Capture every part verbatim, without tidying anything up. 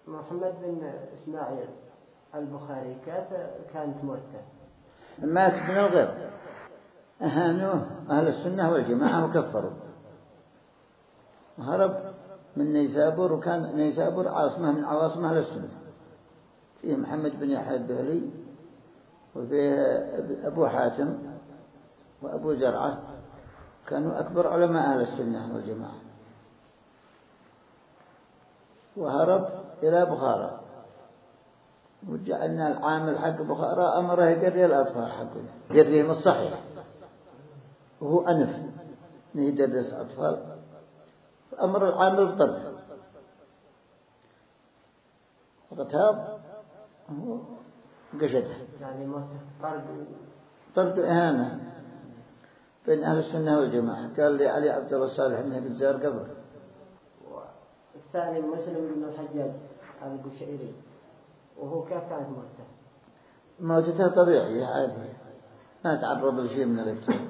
محمد بن إسماعيل البخاري كانت مرتة مات من الغير، أهانوه أهل السنة والجماعة وكفروا، وهرب من نيسابور، وكان نيسابور عاصمة من عواصم أهل السنة، فيه محمد بن يحيى الذهلي وفيه أبو حاتم وأبو زرعة، كانوا أكبر علماء أهل السنة والجماعة، وهرب إلى بخارى، وجعلنا العامل حق بخارى أمره يقري الأطفال حقه، يقريهم الصحيح، وهو أنف يدرس أطفال، أمر العامل بطرد، وقتها قشده، يعني طرد طرد إهانة بين أهل السنة والجماعة. قال لي علي عبد الله الصالح إنه قد زار قبر. الثاني مسلم بن الحجاج القشيري، وهو كيف كانت موته؟ موتته طبيعية عادية، ما تعرض لشيء من الابتلاء،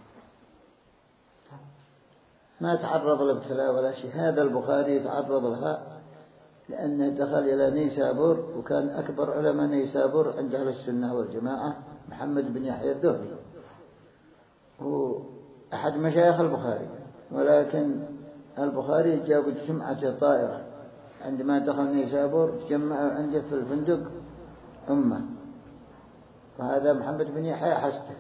ما تعرض لابتلاء ولا شيء. هذا البخاري تعرض لها لأنه دخل إلى نيسابور، وكان أكبر علماء نيسابور عند أهل السنة والجماعة محمد بن يحيى الذهلي، هو أحد مشايخ البخاري، ولكن البخاري جاب جمعة طائرة عندما دخل نيسابور، تجمعوا عنده في الفندق أمة، وهذا محمد بن يحيى حسته،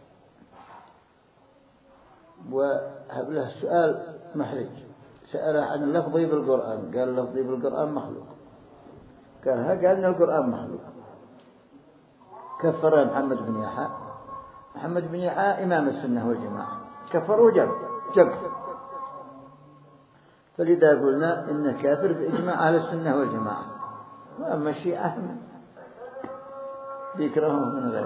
وهب له سؤال محرج، سأله عن اللفظي بالقرآن، قال اللفظي بالقرآن مخلوق، قال ها قال إن القرآن مخلوق، كفر محمد بن يحيى. محمد بن يحيى إمام السنة والجماعة، كفر وجب جب، فلذا قلنا إنه كافر بإجماع أهل السنة والجماعة، وأما الشيعة بيكرهه من غير.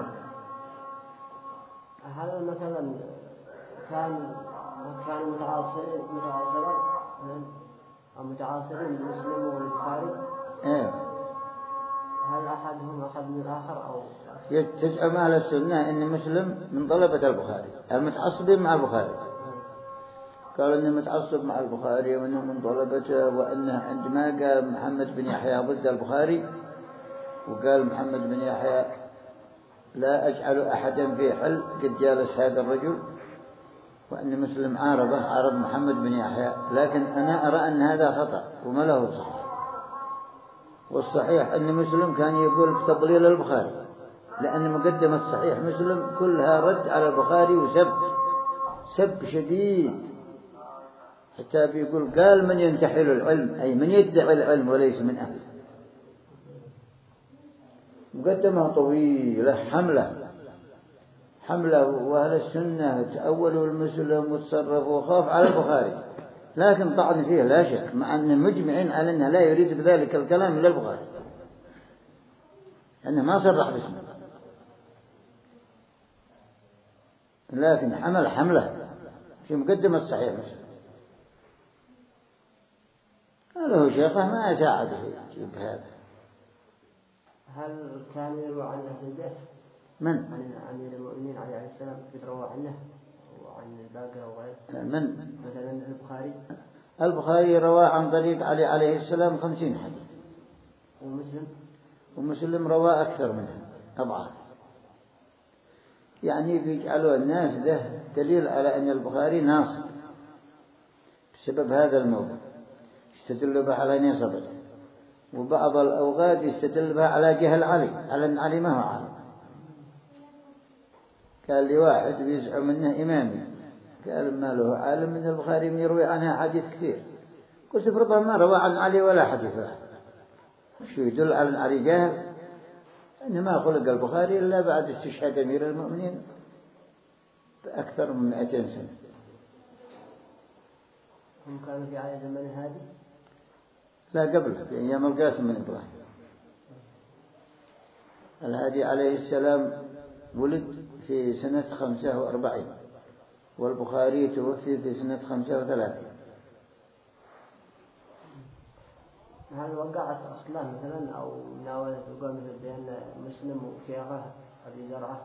هذا مثلا كان كانوا متعاصرين متعاصرين أو متعاصرين مسلم والبخاري، إيه. هل أحدهم أخذ من الآخر أو تزعم أهل السنة إن مسلم من طلبة البخاري، المتعصبين مع البخاري، قال إنه متعصب مع البخاري وإنه من طلبته، وإنه عندما قال محمد بن يحيى ضد البخاري، وقال محمد بن يحيى لا أجعل أحدا في حل قد جالس هذا الرجل، وأن مسلم عارضه عارض محمد بن يحيى، لكن أنا أرى أن هذا خطأ وما له صحيح، والصحيح أن مسلم كان يقول بتضليل البخاري، لأن مقدمة صحيح مسلم كلها رد على البخاري وسب سب شديد، حتى بيقول قال من ينتحل العلم، أي من يدعي العلم وليس من أهله. مقدمة طويلة حملة حملة وأهل السنة تأولوا المسلم وتصرفوا وخاف على البخاري، لكن طعن فيه لا شك، مع أن مجمعين على أنه لا يريد بذلك الكلام إلا البخاري، أنه ما صرح باسمه، لكن حمل حملة في مقدمة صحيح مسلم. هذا شيخه ما يساعده في هذا. هل كان يروى عن أهل البيت؟ من؟ عن أمير المؤمنين عليه السلام يروى عنه وعن الباقر وغيره؟ من؟ مثلا البخاري. البخاري روى عن طريق علي عليه السلام خمسين حديث. ومسلم؟ ومسلم روى أكثر منها أضعاف. يعني بيجعلوا الناس ده دليل على أن البخاري ناصب بسبب هذا الموضوع، يستدل به على نصبه، وبعض الأوقات يستدل بها على جهل علي، على أن علي ما هو عالم. قال لي واحد يزعم منه إمامي، قال ما له عالم من البخاري من يروي عنها حديث كثير، قلت فرضا ما روى عن علي ولا حديث واحد، شو يدل على أن علي جاهل؟ إنما خلق البخاري إلا بعد استشهاد أمير المؤمنين بأكثر من مئتين سنة. هم كانوا في عهد زمن هادي؟ لا، قبل، في أيام القاسم من إبراهيم. الهادي عليه السلام ولد في سنة خمسة وأربعين، والبخاري توفي في سنة خمسة وثلاثين. هل وقعت أصلا مثلا أو ناولت وقال مثل بأن مسلم وشيخه أبي زرعة؟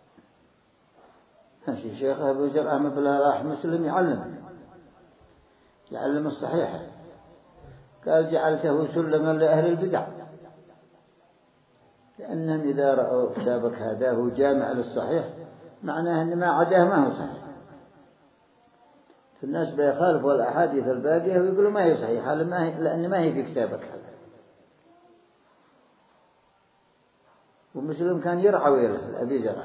هاشي شيخه أبو زرعة مثل راح مسلم يعلم يعلم الصحيحة، قال جعلته سلما لأهل البدع، لأنهم إذا رأوا كتابك هذا هو جامع للصحيح معناه أن ما عداه ما هو صحيح. فالناس بيخالفوا الأحاديث الباقية ويقولوا ما هي صحيحة لأن ما هي في كتابك هذا. ومسلم كان يرعوي له أبي زرع،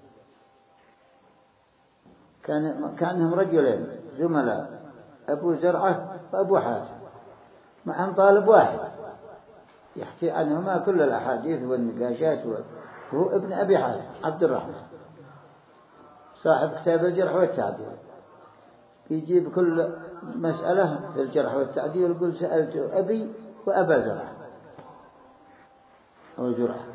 كان كانهم رجلين زملاء، أبو زرعة وأبو حاتم، معهم طالب واحد يحكي عنهما كل الأحاديث والنقاشات، وهو ابن أبي حاتم عبد الرحمن صاحب كتاب الجرح والتعديل. يجيب كل مسألة في الجرح والتعديل ويقول سألت أبي وأبا زرعة أو زرعة.